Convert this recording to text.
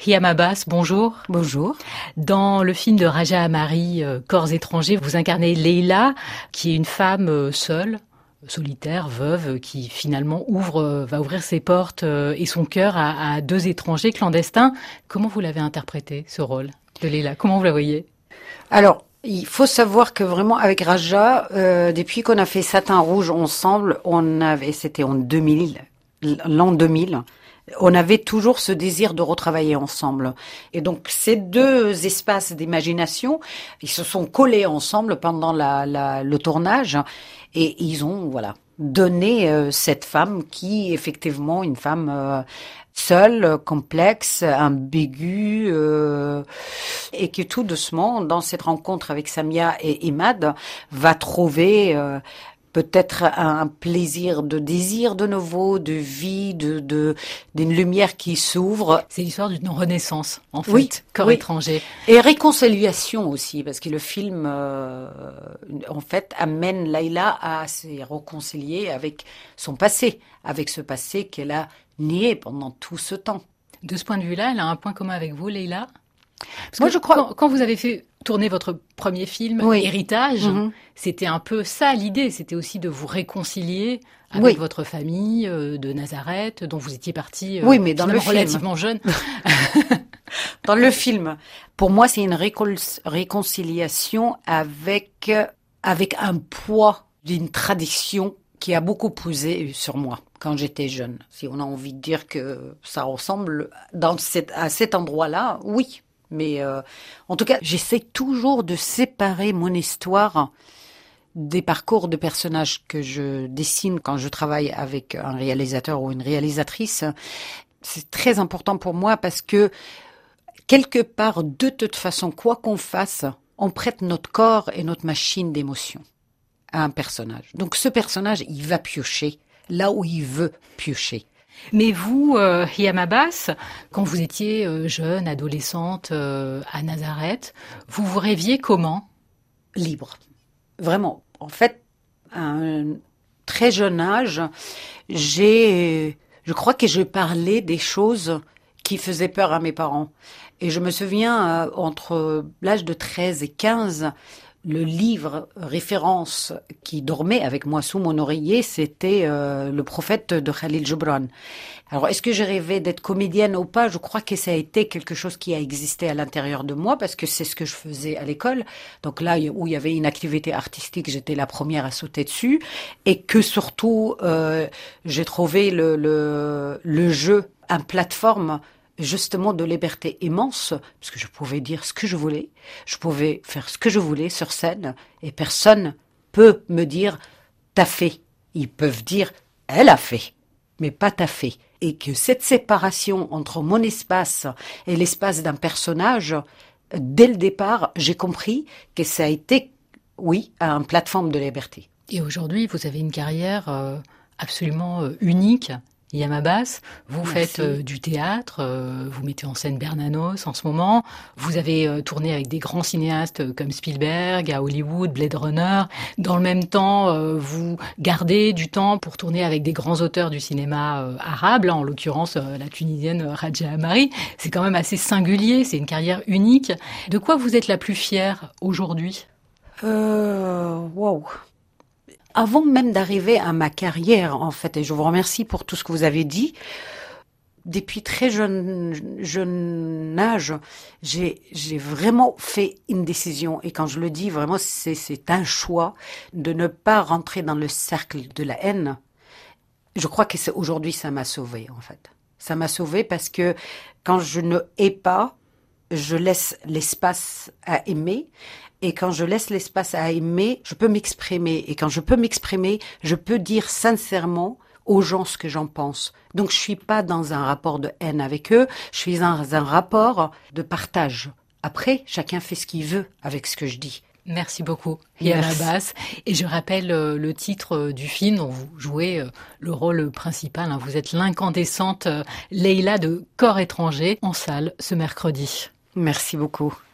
Hiam Abbas, bonjour. Bonjour. Dans le film de Raja Amari, Corps étrangers, vous incarnez Leila, qui est une femme seule, solitaire, veuve, qui finalement va ouvrir ses portes et son cœur à deux étrangers clandestins. Comment vous l'avez interprété, ce rôle de Leila? Comment vous la voyez? Alors, il faut savoir que vraiment avec Raja, depuis qu'on a fait Satin Rouge ensemble, c'était en 2000, l'an 2000, on avait toujours ce désir de retravailler ensemble. Et donc, ces deux espaces d'imagination, ils se sont collés ensemble pendant le tournage et ils ont, donné cette femme qui, effectivement, une femme seule, complexe, ambiguë, et qui tout doucement, dans cette rencontre avec Samia et Imad, va trouver peut-être un plaisir de désir de nouveau, de vie, d'une lumière qui s'ouvre. C'est l'histoire d'une renaissance, en fait, oui, Corps étranger. Et réconciliation aussi, parce que le film, en fait, amène Leila à se réconcilier avec son passé, avec ce passé qu'elle a nié pendant tout ce temps. De ce point de vue-là, elle a un point commun avec vous, Leila? Parce Moi, que je crois... Quand vous avez fait tourner votre premier film, Héritage, c'était un peu ça l'idée, c'était aussi de vous réconcilier avec votre famille de Nazareth, dont vous étiez partie mais dans le relativement jeune. Dans le film, pour moi, c'est une réconciliation avec un poids d'une tradition qui a beaucoup pesé sur moi quand j'étais jeune. Si on a envie de dire que ça ressemble à cet endroit-là, oui. Mais en tout cas, j'essaie toujours de séparer mon histoire des parcours de personnages que je dessine quand je travaille avec un réalisateur ou une réalisatrice. C'est très important pour moi parce que quelque part, de toute façon, quoi qu'on fasse, on prête notre corps et notre machine d'émotion à un personnage. Donc ce personnage, il va piocher là où il veut piocher. Mais vous, Hiam Abbas, quand vous étiez jeune, adolescente à Nazareth, vous vous rêviez comment? Libre. Vraiment. En fait, à un très jeune âge, je crois que je parlais des choses qui faisaient peur à mes parents. Et je me souviens, entre l'âge de 13 et 15, le livre référence qui dormait avec moi sous mon oreiller, c'était Le Prophète de Khalil Gibran. Alors, est-ce que j'ai rêvé d'être comédienne ou pas? Je crois que ça a été quelque chose qui a existé à l'intérieur de moi parce que c'est ce que je faisais à l'école. Donc là où il y avait une activité artistique, j'étais la première à sauter dessus. Et que surtout, j'ai trouvé le jeu, une plateforme justement de liberté immense, parce que je pouvais dire ce que je voulais, je pouvais faire ce que je voulais sur scène, et personne peut me dire « t'as fait ». Ils peuvent dire « elle a fait », mais pas « t'as fait ». Et que cette séparation entre mon espace et l'espace d'un personnage, dès le départ, j'ai compris que ça a été, oui, une plateforme de liberté. Et aujourd'hui, vous avez une carrière absolument unique. Hiam Abbas, vous faites du théâtre, vous mettez en scène Bernanos en ce moment, vous avez tourné avec des grands cinéastes comme Spielberg, à Hollywood, Blade Runner. Dans le même temps, vous gardez du temps pour tourner avec des grands auteurs du cinéma arabe, là, en l'occurrence la tunisienne Raja Amari. C'est quand même assez singulier, c'est une carrière unique. De quoi vous êtes la plus fière aujourd'hui? Wow. Avant même d'arriver à ma carrière, en fait, et je vous remercie pour tout ce que vous avez dit, depuis très jeune âge, j'ai vraiment fait une décision. Et quand je le dis, vraiment, c'est un choix de ne pas rentrer dans le cercle de la haine. Je crois que aujourd'hui, ça m'a sauvée, en fait. Ça m'a sauvée parce que quand je ne hais pas, je laisse l'espace à aimer. Et quand je laisse l'espace à aimer, je peux m'exprimer. Et quand je peux m'exprimer, je peux dire sincèrement aux gens ce que j'en pense. Donc je suis pas dans un rapport de haine avec eux, je suis dans un rapport de partage. Après, chacun fait ce qu'il veut avec ce que je dis. Merci beaucoup, Hiam Abbas. Et je rappelle le titre du film dont vous jouez le rôle principal. Hein. Vous êtes l'incandescente Leila de Corps étranger en salle ce mercredi. Merci beaucoup.